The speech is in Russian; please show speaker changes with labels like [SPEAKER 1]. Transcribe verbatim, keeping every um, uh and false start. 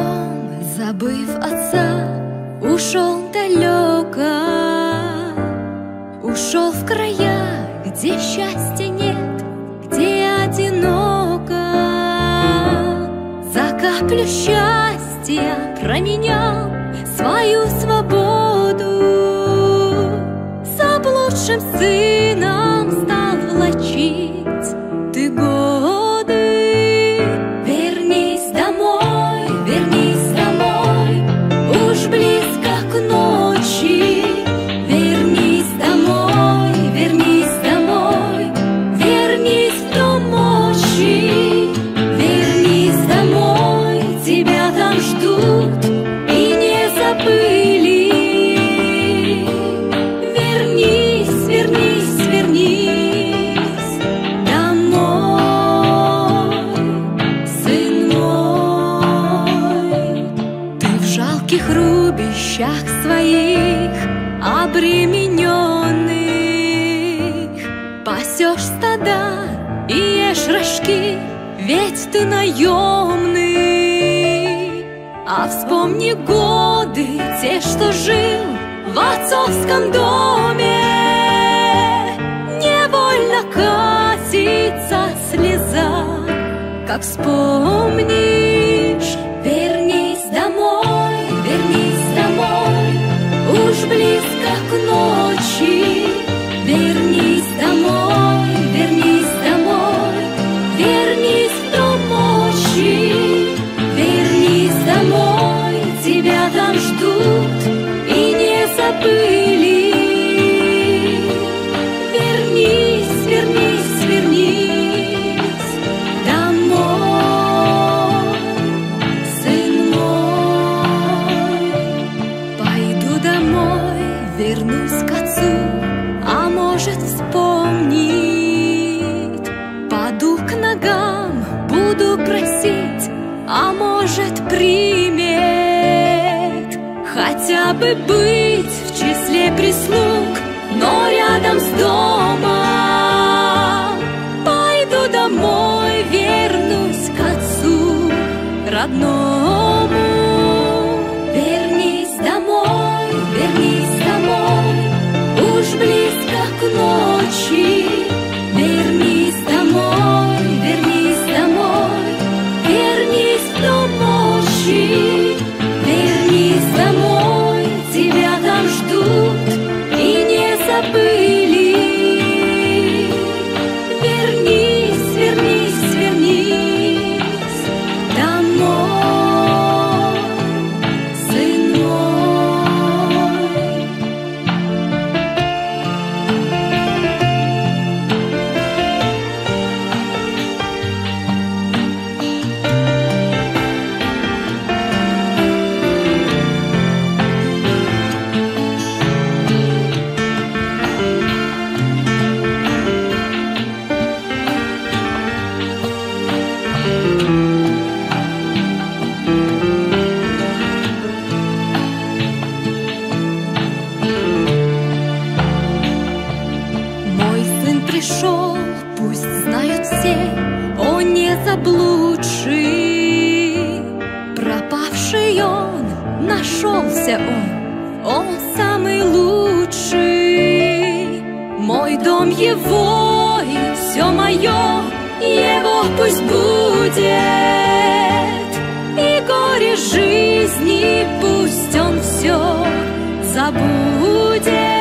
[SPEAKER 1] дом, забыв отца, ушел далеко, ушел в края, где счастья нет, где одиноко. За каплю счастья променял свою свободу, заблудшим сыном стал влачить ты годы. Вернись домой, вернись домой, уж близко к ночи. Вернись домой, вернись домой, вернись в дом мощи. Вернись домой, тебя там ждут и не забыли. Вернись, вернись, вернись домой, сын мой. Ты в жалких рубищах своих обремененных пасешь стада и ешь рожки, ведь ты наемный. А вспомни годы те, что жил в отцовском доме, невольно катится слеза, как вспомнишь. Вернись домой, вернись домой, уж близко к ночи. Вернись домой, вернись домой, вернись в дом мощи. Вернись домой, тебя там ждут и не забыли. Вернись, вернись, вернись домой, сын мой. Пойду домой, вернусь к отцу, а может вспомнит. Паду к ногам, буду просить, а может примет. Хотя бы быть в числе прислуг, но рядом с домом. Пойду домой, вернусь к отцу родному. Вернись домой, вернись домой, уж близко к ночи. Вернись домой, вернись домой, вернись в дом мощи. Вернись домой, тебя там ждут и не забыли. Вернись, вернись, вернись домой, сын мой. Мой сын пришел, пусть знают все, он не заблудший. Пропавший он, нашелся он, он самый лучший. Мой дом его и все мое, его пусть будет. И горе жизни пусть он все забудет.